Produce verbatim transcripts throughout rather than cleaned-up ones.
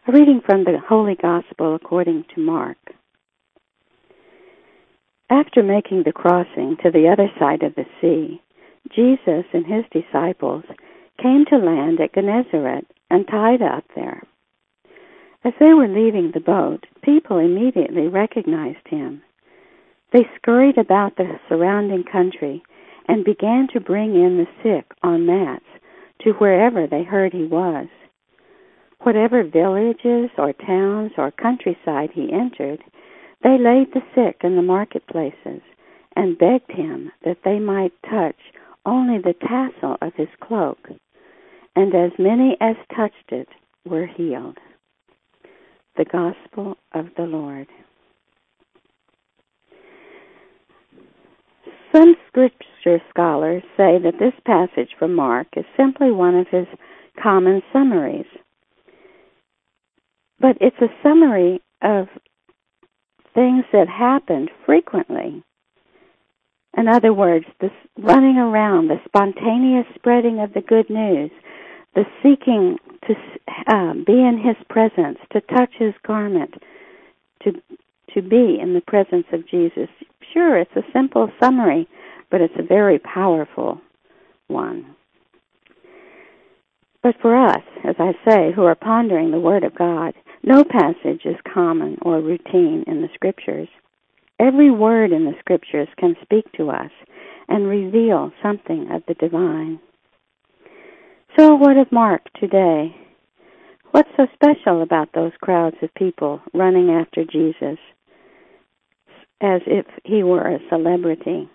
A reading from the Holy Gospel according to Mark. After making the crossing to the other side of the sea, Jesus and his disciples came to land at Gennesaret and tied up there. As they were leaving the boat, people immediately recognized him. They scurried about the surrounding country and began to bring in the sick on mats to wherever they heard he was. Whatever villages or towns or countryside he entered, they laid the sick in the marketplaces and begged him that they might touch only the tassel of his cloak. And as many as touched it were healed. The Gospel of the Lord. Some scripture scholars say that this passage from Mark is simply one of his common summaries. But it's a summary of things that happened frequently. In other words, the running around, the spontaneous spreading of the good news, the seeking to uh, be in his presence, to touch his garment, to to be in the presence of Jesus. Sure, it's a simple summary, but it's a very powerful one. But for us, as I say, who are pondering the Word of God, no passage is common or routine in the Scriptures. Every word in the Scriptures can speak to us and reveal something of the divine. So what of Mark today? What's so special about those crowds of people running after Jesus as if he were a celebrity?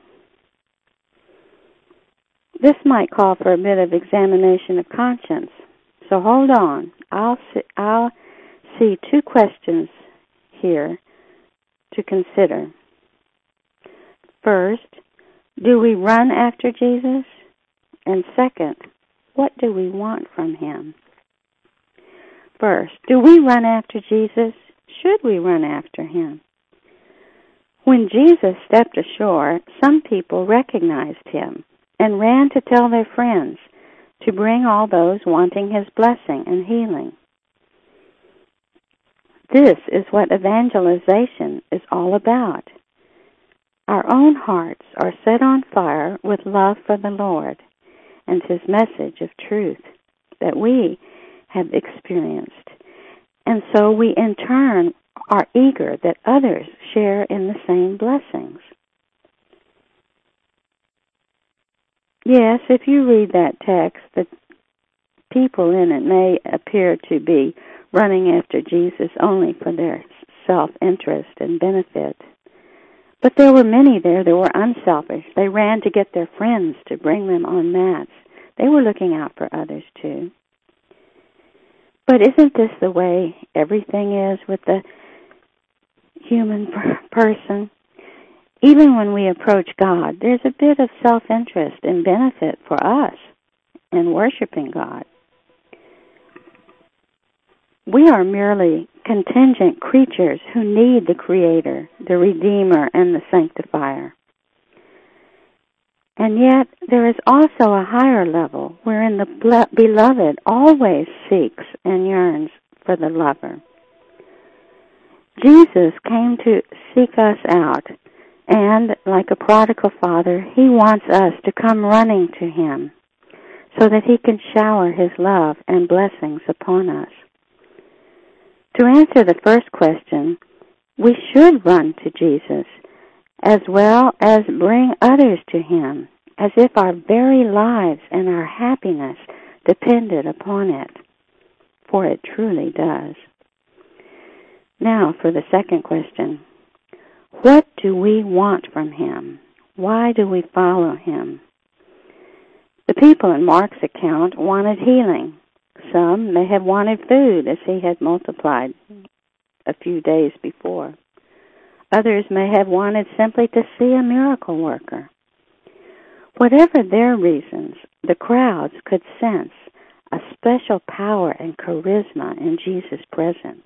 This might call for a bit of examination of conscience. So hold on. I'll see, I'll see two questions here to consider. First, do we run after Jesus? And second, what do we want from him? First, do we run after Jesus? Should we run after him? When Jesus stepped ashore, some people recognized him and ran to tell their friends to bring all those wanting his blessing and healing. This is what evangelization is all about. Our own hearts are set on fire with love for the Lord and his message of truth that we have experienced. And so we in turn are eager that others share in the same blessings. Yes, if you read that text, the people in it may appear to be running after Jesus only for their self-interest and benefit. But there were many there that were unselfish. They ran to get their friends to bring them on mats. They were looking out for others too. But isn't this the way everything is with the human person? Even when we approach God, there's a bit of self-interest and benefit for us in worshiping God. We are merely contingent creatures who need the Creator, the Redeemer, and the Sanctifier. And yet, there is also a higher level wherein the beloved always seeks and yearns for the lover. Jesus came to seek us out, and like a prodigal father, he wants us to come running to him so that he can shower his love and blessings upon us. To answer the first question, we should run to Jesus as well as bring others to him, as if our very lives and our happiness depended upon it, for it truly does. Now for the second question. What do we want from him? Why do we follow him? The people in Mark's account wanted healing. Some may have wanted food, as he had multiplied a few days before. Others may have wanted simply to see a miracle worker. Whatever their reasons, the crowds could sense a special power and charisma in Jesus' presence.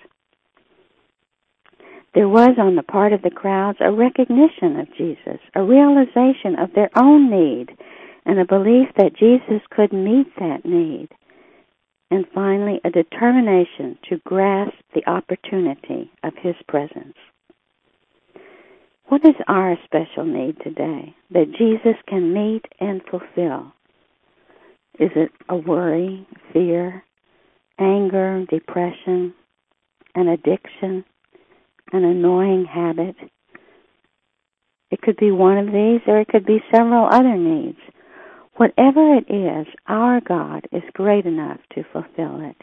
There was on the part of the crowds a recognition of Jesus, a realization of their own need, and a belief that Jesus could meet that need. and finally, a determination to grasp the opportunity of His presence. What is our special need today that Jesus can meet and fulfill? Is it a worry, fear, anger, depression, an addiction, an annoying habit? It could be one of these, or it could be several other needs. Whatever it is, our God is great enough to fulfill it.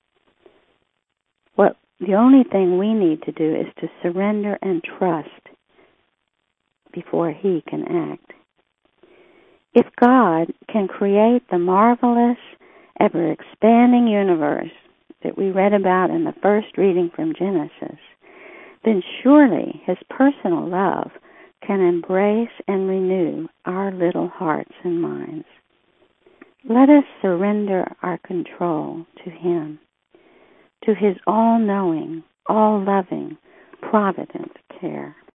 What the only thing we need to do is to surrender and trust before He can act. If God can create the marvelous, ever-expanding universe that we read about in the first reading from Genesis, then surely His personal love can embrace and renew our little hearts and minds. Let us surrender our control to Him, to His all-knowing, all-loving, provident care.